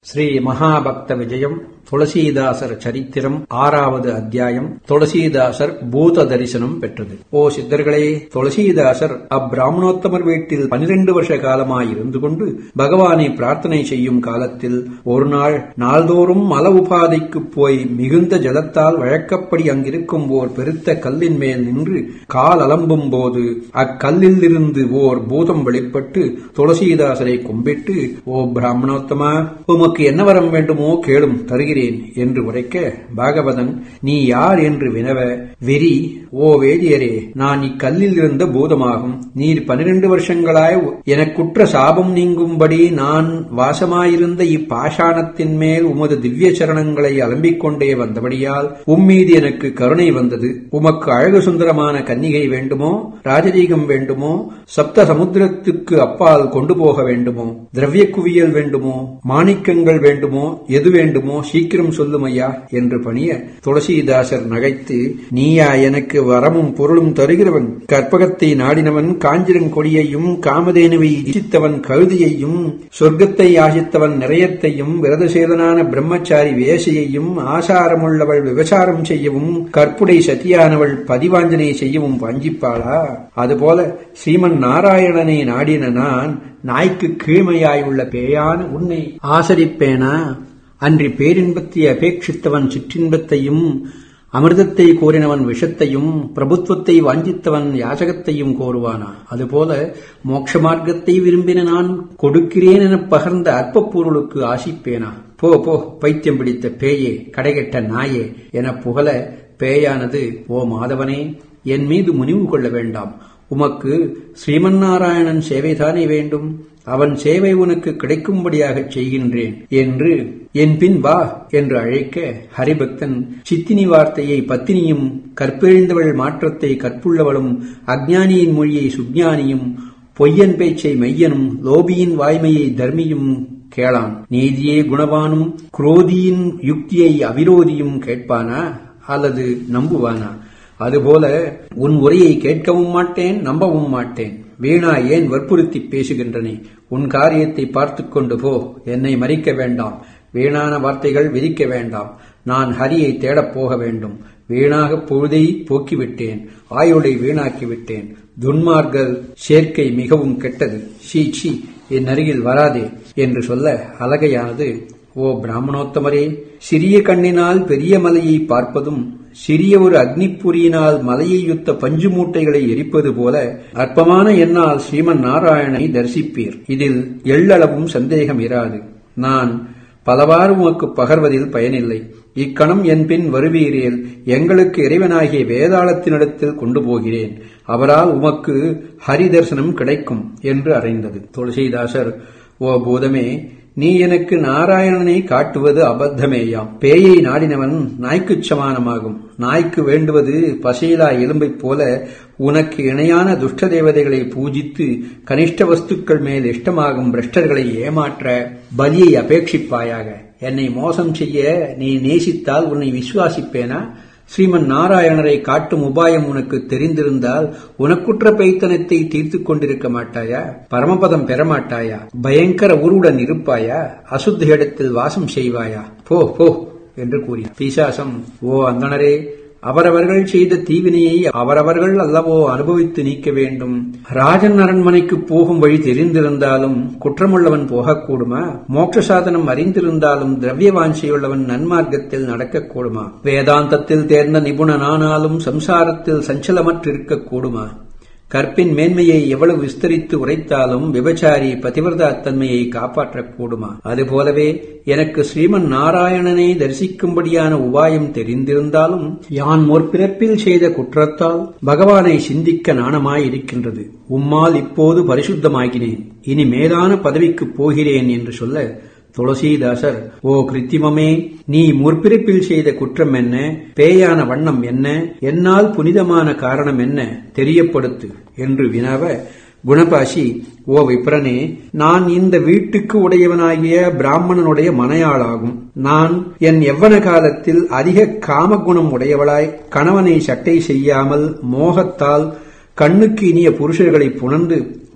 ஸ்ரீ மகாபக்த விஜயம் துளசீதாசர் சரித்திரம் 6வது அத்தியாயம். துளசீதாசர் பூத தரிசனம் பெற்றது. ஓ சித்தர்களே, துளசீதாசர் அப்பிராமணோத்தமர் வீட்டில் 12 வருஷ காலமாய் இருந்து கொண்டு பகவானை பிரார்த்தனை செய்யும் காலத்தில் ஒரு நாள் நாள்தோறும் மல உபாதைக்கு போய் மிகுந்த ஜலத்தால் வழக்கப்படி அங்கிருக்கும் ஓர் பெருத்த கல்லின் மேல் நின்று கால் அலம்பும் போது அக்கல்லில் இருந்து ஓர் பூதம் வெளிப்பட்டு துளசீதாசரை கும்பிட்டு, ஓ பிராமணோத்தமா, உமக்கு என்ன வரம் வேண்டுமோ கேளும், தருகிறேன் என்று உரைக்க, பாகவதன் நீ யார் என்று வினவ, வெறி, ஓ வேதியரே, நான் இக்கல்லில் இருந்த பூதமாகும். நீர் 12 வருஷங்களாய் எனக்குற்ற சாபம் நீங்கும்படி நான் வாசமாயிருந்த இப்பாஷாணத்தின் மேல் உமது திவ்ய சரணங்களை அலம்பிக் கொண்டே வந்தபடியால் உம்மீது எனக்கு கருணை வந்தது. உமக்கு அழகு சுந்தரமான கன்னிகை வேண்டுமோ, ராஜரீகம் வேண்டுமோ, சப்த சமுத்திரத்துக்கு அப்பால் கொண்டு போக வேண்டுமோ, திரவிய குவியல் வேண்டுமோ, மாணிக்கங்கள் வேண்டுமோ, எது வேண்டுமோ சீக்கிரம் சொல்லும் ஐயா என்று பணிய, துளசீதாசர் நகைத்து, நீயா எனக்கு வரமும் பொருளும் தருகிறவன்? கற்பகத்தை நாடினவன் காஞ்சிரங்கொடியையும், காமதேனுவை இச்சித்தவன் கழுதியையும், சொர்க்கத்தை ஆசித்தவன் நிறையத்தையும், விரதசேதனான பிரம்மச்சாரி வேசையையும், ஆசாரமுள்ளவள் விபசாரம் செய்யவும், கற்புடை சத்தியானவள் பதிவாஞ்சனை செய்யவும் வாஞ்சிப்பாளா? அதுபோல ஸ்ரீமன் நாராயணனை நாடின நான் நாய்க்கு கீழ்மையாயுள்ள பேயான உன்னை ஆசரிப்பேனா? அன்றி பேரின்பத்தை அபேட்சித்தவன் சிற்றின்பத்தையும், அமிர்தத்தை கோரினவன் விஷத்தையும், பிரபுத்துவத்தை வாஞ்சித்தவன் யாசகத்தையும் கோருவானா? அதுபோல மோட்ச மார்க்கத்தை விரும்பின நான் கொடுக்கிறேன் என பகர்ந்த அற்ப பொருளுக்கு ஆசிப்பேனா? போ போ, பைத்தியம் பிடித்த பேயே, கடைகட்ட நாயே என புகழ பேயானது, ஓ மாதவனே, என் மீது முனிவு கொள்ள வேண்டாம். உமக்கு ஸ்ரீமன்னாராயணன் சேவைதானே வேண்டும். அவன் சேவை உனக்கு கிடைக்கும்படியாகச் செய்கின்றேன் என்று என் பின் வா என்று அழைக்க, ஹரிபக்தன் சித்தினி வார்த்தையை பத்தினியும், கற்பெழிந்தவள் மாற்றத்தை கற்புள்ளவளும், அஞ்ஞானியின் மொழியை சுஜ்ஞானியும், பொய்யன் பேச்சை மெய்யனும், லோபியின் வாய்மையை தர்மியும் கேளான். நீதியே குணவானும், குரோதியின் யுக்தியை அவிரோதியும் கேட்பானா அல்லது நம்புவானா? அதுபோல உன் உரையை கேட்கவும் மாட்டேன், நம்பவும் மாட்டேன். வீணா ஏன் வற்புறுத்தி பேசுகின்றனே? உன் காரியத்தை பார்த்துக் கொண்டு போ, என்னை மறிக்க வேண்டாம். வீணான வார்த்தைகள் விதிக்க வேண்டாம். நான் ஹரியை தேடப் போக வேண்டும். வீணாக பொழுதை போக்கிவிட்டேன், ஆயுளை வீணாக்கிவிட்டேன். துன்மார்கள் சேர்க்கை மிகவும் கெட்டது. சீ சீ, என் அருகில் வராதே என்று சொல்ல அலகையானது, ஓ பிராமணோத்தமரே, சிறிய கண்ணினால் பெரிய மலையை பார்ப்பதும், சிறிய ஒரு அக்னிப்புரியினால் மலையை யுத்த பஞ்சு மூட்டைகளை எரிப்பது போல அற்பமான என்னால் ஸ்ரீமன் நாராயணனை தரிசிப்பீர். இதில் எள்ளளவும் சந்தேகம் இராது. நான் பலவாறு உமக்கு பகர்வதில் பயனில்லை. இக்கணம் என் பின் வருவீரேல் எங்களுக்கு இறைவனாகிய வேதாளத்தினிடத்தில் கொண்டு போகிறேன். அவரால் உமக்கு ஹரி தரிசனம் கிடைக்கும் என்று அறைந்தது. துளசீதாசர், ஓ பூதமே, நீ எனக்கு நாராயணனை காட்டுவது அபத்தமேயாம். பேயை நாடினவன் நாய்க்குச் சமானமாகும். நாய்க்கு வேண்டுவது பசையிலா எலும்பைப் போல உனக்கு இணையான துஷ்ட தேவதைகளை பூஜித்து கனிஷ்ட வஸ்துக்கள் மேல் இஷ்டமாகும் பிரஷ்டர்களை ஏமாற்ற பலியை அபேட்சிப்பாயாக. என்னை மோசம் செய்ய நீ நேசித்தால் உன்னை விசுவாசிப்பேனா? ஸ்ரீமன் நாராயணரை காட்டும் உபாயம் உனக்கு தெரிந்திருந்தால் உனக்குற்ற பைத்தனத்தை தீர்த்துக் கொண்டிருக்க மாட்டாயா? பரமபதம் பெறமாட்டாயா? பயங்கர உருவுடன் இருப்பாயா? அசுத்த இடத்தில் வாசம் செய்வாயா? போ போ என்று கூறினார். பிசாசம், ஓ அந்தணரே, அவரவர்கள் செய்த தீவினையை அவரவர்கள் அல்லவோ அனுபவித்து நீக்க வேண்டும். ராஜன் அரண்மனைக்கு போகும் வழி தெரிந்திருந்தாலும் குற்றமுள்ளவன் போகக்கூடுமா? மோட்ச சாதனம் அறிந்திருந்தாலும் திரவியவாஞ்சையுள்ளவன் நன்மார்க்கத்தில் நடக்கக்கூடுமா? வேதாந்தத்தில் தேர்ந்த நிபுணனானாலும் சம்சாரத்தில் சஞ்சலமற்றிருக்கக்கூடுமா? கற்பின் மேன்மையை எவ்வளவு விஸ்தரித்து உரைத்தாலும் விபச்சாரி பதிவிரதா தன்மையை காப்பாற்றக்கூடுமா? அதுபோலவே எனக்கு ஸ்ரீமன் நாராயணனை தரிசிக்கும்படியான உபாயம் தெரிந்திருந்தாலும் யான் முற்பிறப்பில் செய்த குற்றத்தால் பகவானை சிந்திக்க நாணமாயிருக்கின்றது. உம்மால் இப்போது பரிசுத்தமாகினேன், இனி மேலான பதவிக்குப் போகிறேன் என்று சொல்ல, துளசீதாசர், ஓ கிருத்திமமே, நீ முற்பிறப்பில் செய்த குற்றம் என்ன? பேயான வண்ணம் என்ன? என்னால் புனிதமான காரணம் என்ன? தெரியப்படுத்து என்று வினவ, குணபாஷி, ஓ விப்ரனே, நான் இந்த வீட்டுக்கு உடையவனாகிய பிராமணனுடைய மனையாளாகும். நான் என் யவ்வன காலத்தில் அதிக காமகுணம் உடையவளாய் கணவனை சட்டை செய்யாமல் மோகத்தால் கண்ணுக்கு இனிய புருஷர்களை புணர்ந்து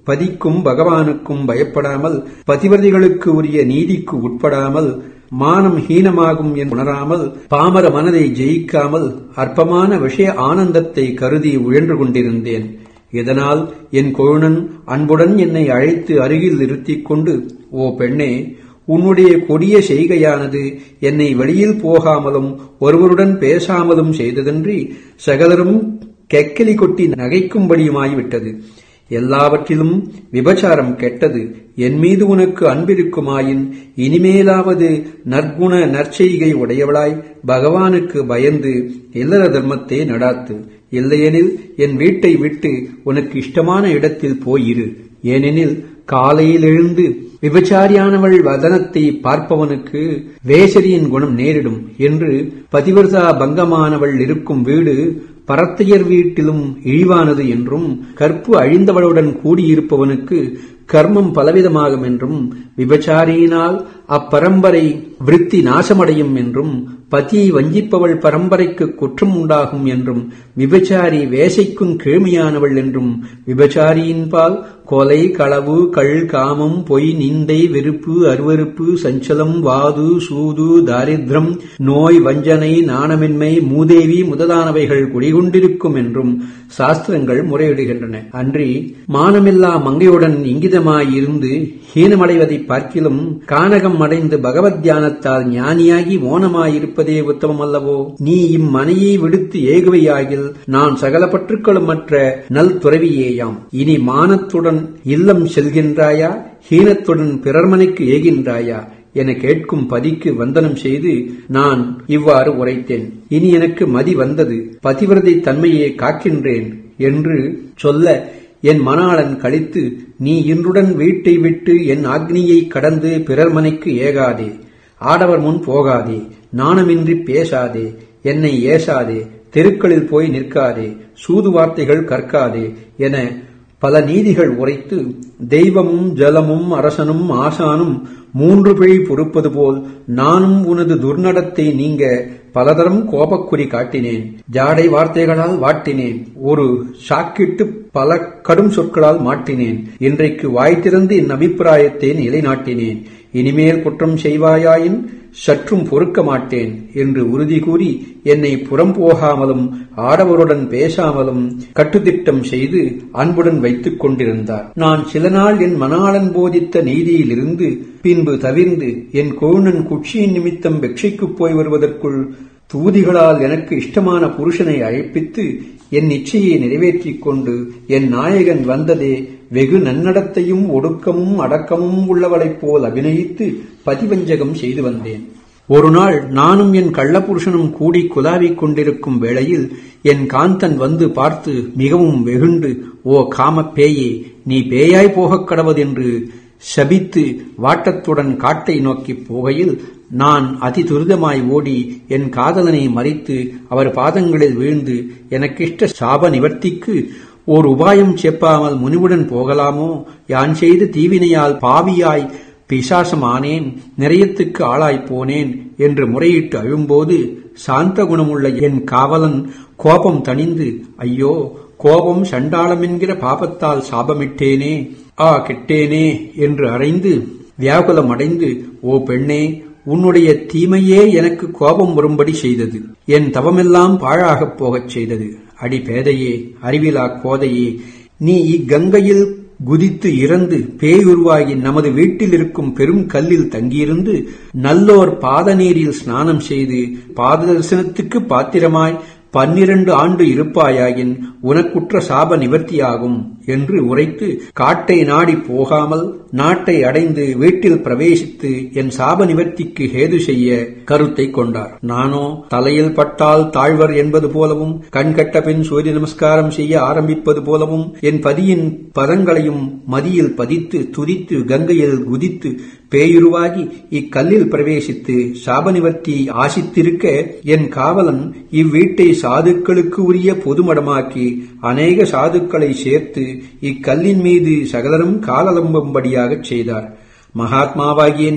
பதிக்கும் பகவானுக்கும் பயப்படாமல், பதிவதிகளுக்கு உரிய நீதிக்கு உட்படாமல், மானம் ஹீனமாகும் என்று உணராமல், பாமர மனதை ஜெயிக்காமல், அற்பமான விஷய ஆனந்தத்தை கருதி உழன்று கொண்டிருந்தேன். இதனால் என் கொழுனன் அன்புடன் என்னை அழைத்து அருகில் நிறுத்திக் கொண்டு, ஓ பெண்ணே, உன்னுடைய கொடிய செய்கையானது என்னை வெளியில் போகாமலும் ஒருவருடன் பேசாமலும் செய்ததன்றி சகலரும் கெக்கலி கொட்டி நகைக்கும்படியுமாய்விட்டது. எல்லாவற்றிலும் விபச்சாரம் கெட்டது. என் மீது உனக்கு அன்பிருக்குமாயின் இனிமேலாவது நற்குண நற்செய்கை உடையவளாய் பகவானுக்கு பயந்து இல்லற தர்மத்தை நடாத்து. இல்லையெனில் என் வீட்டை விட்டு உனக்கு இஷ்டமான இடத்தில் போயிரு. ஏனெனில் காலையில் எழுந்து விபச்சாரியானவள் வதனத்தை பார்ப்பவனுக்கு வேசரியின் குணம் நேரிடும் என்று பதிவிரதா பங்கமானவள் இருக்கும் வீடு பரத்தையர் வீட்டிலும் இழிவானது என்றும், கற்பு அழிந்தவளுடன் கூடியிருப்பவனுக்கு கர்மம் பலவிதமாகும் என்றும், விபச்சாரியினால் அப்பரம்பரை விருத்தி நாசமடையும் என்றும், பதியை வஞ்சிப்பவள் பரம்பரைக்கு குற்றம் உண்டாகும் என்றும், விபச்சாரி வேசைக்கும் கீழ்மையானவள் என்றும், விபச்சாரியின்பால் கொலை, களவு, கள், காமம், பொய், நிந்தை, வெறுப்பு, அருவருப்பு, சஞ்சலம், வாது, சூது, தாரித்ரம், நோய், வஞ்சனை, நாணமின்மை, மூதேவி முதலானவைகள் குடிகொண்டிருக்கும் என்றும் சாஸ்திரங்கள் முறையிடுகின்றன. அன்றி மானமில்லா மங்கையுடன் இங்கிதமாயிருந்து ஹீனமடைவதை பார்க்கிலும் கானகம் அடைந்து பகவத் தியானத்தால் ஞானியாகி மோனமாயிருப்பதே உத்தமம் அல்லவோ? நீ இம்மனையை விடுத்து ஏகுவையாகில் நான் சகல பற்றுக்களும் மற்ற நல் துறவியேயாம். இனி மானத்துடன் இல்லம் செல்கின்றாயா, ஹீனத்துடன் பிறர்மனைக்கு ஏகின்றாயா என கேட்கும் பதிக்கு வந்தனம் செய்து நான் இவ்வாறு உரைத்தேன். இனி எனக்கு மதி வந்தது, பதிவிரதை தன்மையை காக்கின்றேன் என்று சொல்ல என் மணாளன் கழித்து, நீ இன்றுடன் வீட்டை விட்டு என் ஆக்னியை கடந்து பிறர் மனைக்கு ஏகாதே, ஆடவர் முன் போகாதே, நாணமின்றி பேசாதே, என்னை ஏசாதே, தெருக்களில் போய் நிற்காதே, சூது வார்த்தைகள் கற்காதே என பல நீதிகள் உரைத்து, தெய்வமும் ஜலமும் அரசனும் ஆசானும் 3 பிழை பொறுப்பது போல் நானும் உனது துர்நடத்தை நீங்க பலதரம் கோபக்குறி காட்டினேன். ஜாடை வார்த்தைகளால் வாட்டினேன், ஒரு சாக்கிட்டு பல கடும் சொற்களால் மாட்டினேன். இன்றைக்கு வாய் திறந்து என் அபிப்பிராயத்தை நிலைநாட்டினேன். இனிமேல் குற்றம் செய்வாயாயின் சற்றும் பொறுக்க மாட்டேன் என்று உறுதி கூறி என்னை புறம் போகாமலும் ஆடவருடன் பேசாமலும் கட்டுத்திட்டம் செய்து அன்புடன் வைத்துக் கொண்டிருந்தார். நான் சில நாள் என் மணாளன் போதித்த நீதியிலிருந்து பின்பு தவிர்ந்து என் கொழுனன் குட்சியின் நிமித்தம் வெக்ஷைக்குப் போய் வருவதற்குள் தூதிகளால் எனக்கு இஷ்டமான புருஷனை அழைப்பித்து என் இச்சையை நிறைவேற்றிக் கொண்டு என் நாயகன் வந்ததே வெகு நன்னடத்தையும் ஒடுக்கமும் அடக்கமும் உள்ளவளைப் போல் அபிநயித்து பதிவஞ்சகம் செய்து வந்தேன். ஒரு நாள் நானும் என் கள்ளப்புருஷனும் கூடி குலாவிக் கொண்டிருக்கும் வேளையில் என் காந்தன் வந்து பார்த்து மிகவும் வெகுண்டு, ஓ காமப் பேயே, நீ பேயாய் போகக் கடவதென்று சபித்து வாட்டத்துடன் காட்டை நோக்கிப் போகையில் நான் அதி துரிதமாய் ஓடி என் காதலனை மறித்து அவர் பாதங்களில் வீழ்ந்து எனக்கிஷ்ட சாப நிவர்த்திக்கு ஓர் உபாயம் செப்பாமல் முனிவுடன் போகலாமோ? யான் செய்த தீவினையால் பாவியாய் பிசாசமானேன், நிறையத்துக்கு ஆளாய்ப்போனேன் என்று முறையிட்டு அழும்போது சாந்த குணமுள்ள என் காவலன் கோபம் தணிந்து, ஐயோ கோபம் சண்டாளம் என்கிற பாபத்தால் சாபமிட்டேனே, கெட்டேனே என்று அறைந்து வியாகுலம் அடைந்து, ஓ பெண்ணே, உன்னுடைய தீமையே எனக்கு கோபம் வரும்படி செய்தது, என் தவமெல்லாம் பாழாகப் போகச் செய்தது. அடி பேதையே, அறிவிலா கோதையே, நீ இக்கங்கையில் குதித்து இறந்து பேயுருவாகி நமது வீட்டில் இருக்கும் பெரும் கல்லில் தங்கியிருந்து நல்லோர் பாத நீரில் ஸ்நானம் செய்து பாத தரிசனத்துக்கு பாத்திரமாய் 12 ஆண்டு இருப்பாயாயின் உனக்குற்ற சாப நிவர்த்தியாகும் என்று உரைத்து காட்டை நாடி போகாமல் நாட்டை அடைந்து வீட்டில் பிரவேசித்து என் சாப நிவர்த்திக்கு ஹேது செய்ய கருத்தை கொண்டார். நானோ தலையில் பட்டால் தாழ்வர் என்பது போலவும் கண்கட்ட பின் சூரிய நமஸ்காரம் செய்ய ஆரம்பிப்பது போலவும் என் பதியின் பதங்களையும் மதியில் பதித்து துதித்து கங்கையில் குதித்து பேயுருவாகி இக்கல்லில் பிரவேசித்து சாப நிவர்த்தி ஆசித்திருக்க என் காவலன் இவ்வீட்டை சாதுக்களுக்கு உரிய பொதுமடமாக்கி அநேக சாதுக்களை சேர்த்து இக்கல்லின் மீது சகலரும் காலலம்பும்படியாகச் செய்தார். மகாத்மாவாகிய நீர்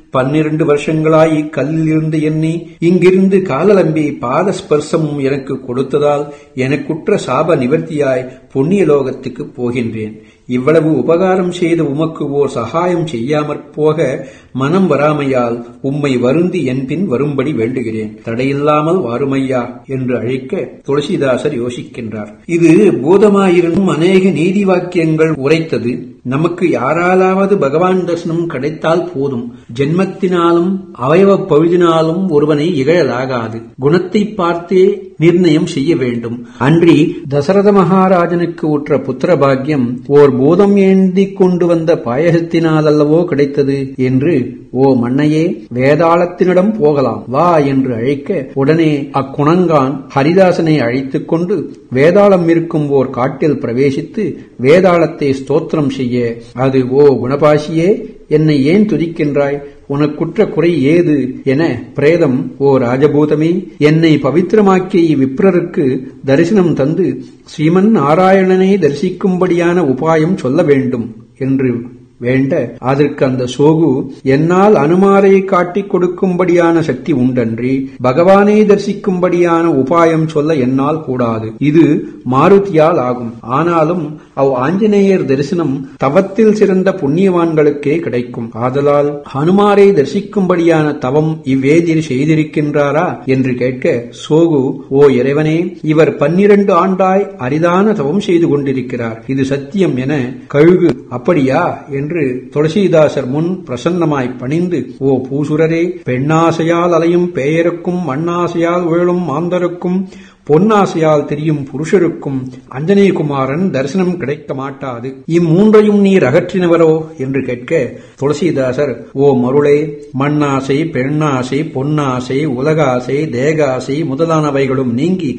12 வருஷங்களாய் இக்கல்லில் இருந்து என்னை இங்கிருந்து காலலம்பி பாதஸ்பர்சமும் எனக்கு கொடுத்ததால் எனக்குற்ற சாப நிவர்த்தியாய் புண்ணிய லோகத்துக்கு போகின்றேன். இவ்வளவு உபகாரம் செய்து உமக்கு ஓர் சகாயம் செய்யாமற் போக மனம் வராமையால் உம்மை வருந்தி என்பின் வரும்படி வேண்டுகிறேன். தடையில்லாமல் வாருமையா என்று அழைக்க துளசிதாசர் யோசிக்கின்றார். இது பூதமாயிருந்தும் அநேக நீதி வாக்கியங்கள் உரைத்தது. நமக்கு யாராலாவது பகவான் தரிசனம் கிடைத்தால் போதும். ஜென்மத்தினாலும் அவயவ பழுதினாலும் ஒருவனை இகழலாகாது. குணத்தை பார்த்தே நிர்ணயம் செய்ய வேண்டும். அன்றி தசரத மகாராஜனுக்கு உற்ற புத்திர பாக்கியம் ஓர் பூதம் ஏந்தி கொண்டு வந்த பாயசத்தினாலல்லவோ கிடைத்தது என்று, ஓ மன்னையே, வேதாளத்தினிடம் போகலாம் வா என்று அழைக்க உடனே அக்குணங்கான் ஹரிதாசனை அழைத்துக் கொண்டு வேதாளம் இருக்கும் ஓர் காட்டில் பிரவேசித்து வேதாளத்தை ஸ்தோத்திரம் செய்ய, அது, ஓ குணபாசியே, என்னை ஏன் துதிக்கின்றாய்? உனக்குற்ற குறை ஏது என பிரேதம், ஓ ராஜபூதமே, என்னை பவித்திரமாக்கிய இவ்விப்ரருக்கு தரிசனம் தந்து ஸ்ரீமன் நாராயணனை தரிசிக்கும்படியான உபாயம் சொல்ல வேண்டும் என்று வேண்ட, அதற்கு அந்த சோகு, என்னால் அனுமாரை காட்டிக் கொடுக்கும்படியான சக்தி உண்டன்றி பகவானை தரிசிக்கும்படியான உபாயம் சொல்ல என்னால் கூடாது. இது மாருதியால் ஆகும். ஆனாலும் ஆஞ்சநேயர் தரிசனம் தவத்தில் சிறந்த புண்ணியவான்களுக்கே கிடைக்கும். ஆதலால் ஹனுமாரை தரிசிக்கும்படியான தவம் இவ்வேதிர் செய்திருக்கின்றாரா என்று கேட்க, சோகு, ஓ இறைவனே, இவர் 12 ஆண்டாய் அரிதான தவம் செய்து கொண்டிருக்கிறார். இது சத்தியம் என கழுகு, அப்படியா என்று துளசிதாசர் முன் பிரசன்னமாய் பணிந்து, ஓ பூசுரரே, பெண்ணாசையால் அலையும் பேயருக்கும் மண்ணாசையால் உழலும் மாந்தருக்கும் பொன்னாசையால் தெரியும் புருஷருக்கும் அஞ்சனேயகுமாரன் தரிசனம் கிடைக்க மாட்டாது. இம்மூன்றையும் நீர் அகற்றினவரோ என்று கேட்க, துளசிதாசர், ஓ மருளே, மண்ணாசை, பெண்ணாசை, பொன்னாசை, உலகாசை, தேகாசை முதலானவைகளும் நீங்கி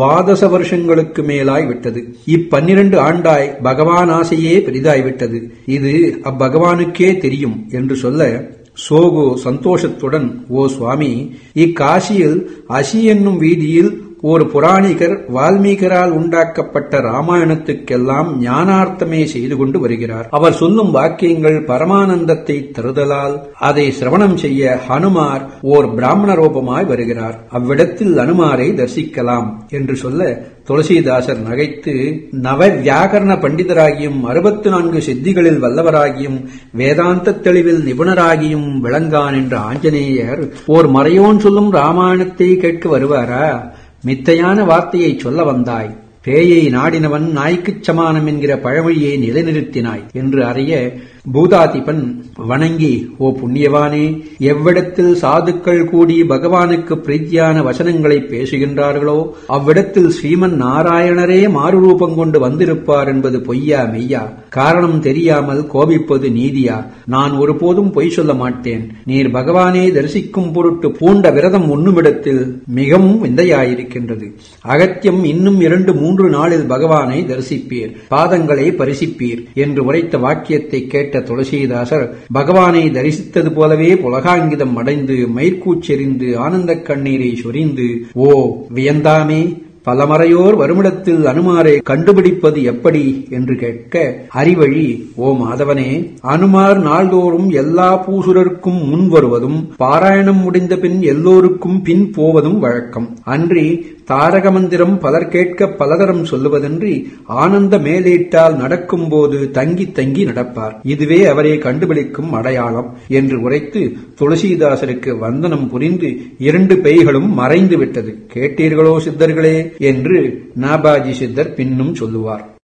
12 வருஷங்களுக்கு மேலாய் விட்டது. 12 ஆண்டாய் பகவான் ஆசையே பெரிதாய்விட்டது. இது அப்பகவானுக்கே தெரியும் என்று சொல்ல, சோகு சந்தோஷத்துடன், ஓ சுவாமி, இக்காசியில் அசி என்னும் வீதியில் ஒரு புராணிகர் வால்மீகரால் உண்டாக்கப்பட்ட ராமாயணத்துக்கெல்லாம் ஞானார்த்தமே செய்து கொண்டு வருகிறார். அவர் சொல்லும் வாக்கியங்கள் பரமானந்தத்தை தருதலால் அதை சிரவணம் செய்ய ஹனுமார் ஓர் பிராமண ரூபமாய் வருகிறார். அவ்விடத்தில் அனுமாரை தரிசிக்கலாம் என்று சொல்ல, துளசிதாசர் நகைத்து, நவ வியாகரண பண்டிதராகியும் 64 சித்திகளில் வல்லவராகியும் வேதாந்த தெளிவில் நிபுணராகியும் விளங்கான் என்ற ஆஞ்சநேயர் ஓர் மறையோன் சொல்லும் ராமாயணத்தை கேட்க வருவாரா? மித்தையான வார்த்தையை சொல்ல வந்தாய். பேயை நாடினவன் நாய்க்குச் சமானம் என்கிற பழமொழியை நிலைநிறுத்தினாய் என்று அறிய பூதாதிபன் வணங்கி, ஓ புண்ணியவானே, எவ்விடத்தில் சாதுக்கள் கூடி பகவானுக்கு பிரீத்தியான வசனங்களை பேசுகின்றார்களோ அவ்விடத்தில் ஸ்ரீமன் நாராயணரே மாறுரூபம் கொண்டு வந்திருப்பார் என்பது பொய்யா மெய்யா? காரணம் தெரியாமல் கோபிப்பது நீதியா? நான் ஒருபோதும் பொய் சொல்ல மாட்டேன். நீர் பகவானை தரிசிக்கும் பொருட்டு பூண்ட விரதம் உண்ணுமிடத்தில் மிகவும் விந்தையாயிருக்கின்றது. அகத்தியம் இன்னும் 2-3 நாளில் பகவானை தரிசிப்பீர், பாதங்களை பரிசிப்பீர் என்று உரைத்த வாக்கியத்தை கேட்ட துளசிதாசர் பகவானை தரிசித்தது போலவே புலகாங்கிதம் அடைந்து மயிர்கூச்செறிந்து ஆனந்த கண்ணீரை சொரிந்து, ஓ வியந்தாமே, பலமறையோர் வருமிடத்தில் அனுமாரை கண்டுபிடிப்பது எப்படி என்று கேட்க, அறிவழி, ஓ மாதவனே, அனுமார் நாள்தோறும் எல்லா பூசுரருக்கும் முன் வருவதும் பாராயணம் முடிந்த பின் எல்லோருக்கும் பின் போவதும் வழக்கம். அன்றி தாரக மந்திரம் பலர் கேட்க பலதரம் சொல்லுவதன்றி ஆனந்த மேலேட்டால் நடக்கும்போது தங்கி தங்கி நடப்பார். இதுவே அவரை கண்டுபிடிக்கும் அடையாளம் என்று உரைத்து துளசிதாசருக்கு வந்தனம் புரிந்து 2 பேய்களும் மறைந்து விட்டது. கேட்டீர்களோ சித்தர்களே என்று நாபாஜி சித்தர் பின்னும் சொல்லுவார்.